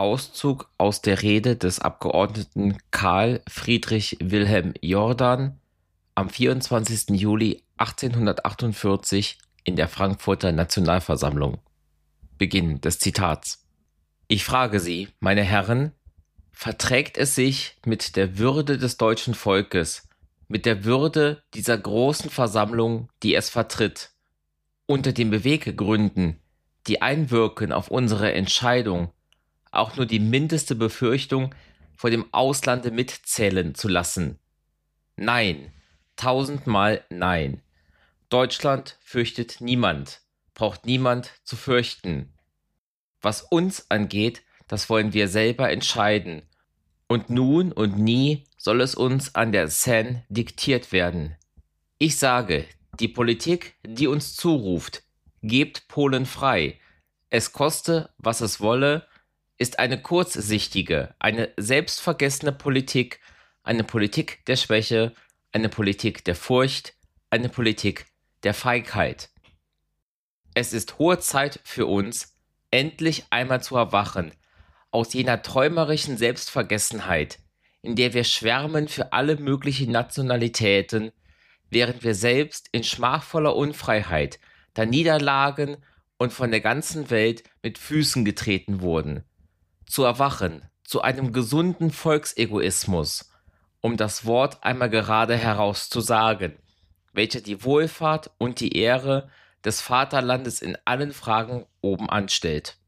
Auszug aus der Rede des Abgeordneten Karl Friedrich Wilhelm Jordan am 24. Juli 1848 in der Frankfurter Nationalversammlung. Beginn des Zitats. Ich frage Sie, meine Herren, verträgt es sich mit der Würde des deutschen Volkes, mit der Würde dieser großen Versammlung, die es vertritt, unter den Beweggründen, die einwirken auf unsere Entscheidung, auch nur die mindeste Befürchtung vor dem Auslande mitzählen zu lassen? Nein, tausendmal nein. Deutschland fürchtet niemand, braucht niemand zu fürchten. Was uns angeht, das wollen wir selber entscheiden. Und nun und nie soll es uns an der Seine diktiert werden. Ich sage, die Politik, die uns zuruft, gebt Polen frei, es koste, was es wolle, ist eine kurzsichtige, eine selbstvergessene Politik, eine Politik der Schwäche, eine Politik der Furcht, eine Politik der Feigheit. Es ist hohe Zeit für uns, endlich einmal zu erwachen aus jener träumerischen Selbstvergessenheit, in der wir schwärmen für alle möglichen Nationalitäten, während wir selbst in schmachvoller Unfreiheit daniederlagen und von der ganzen Welt mit Füßen getreten wurden. Zu erwachen, zu einem gesunden Volksegoismus, um das Wort einmal gerade heraus zu sagen, welcher die Wohlfahrt und die Ehre des Vaterlandes in allen Fragen oben anstellt.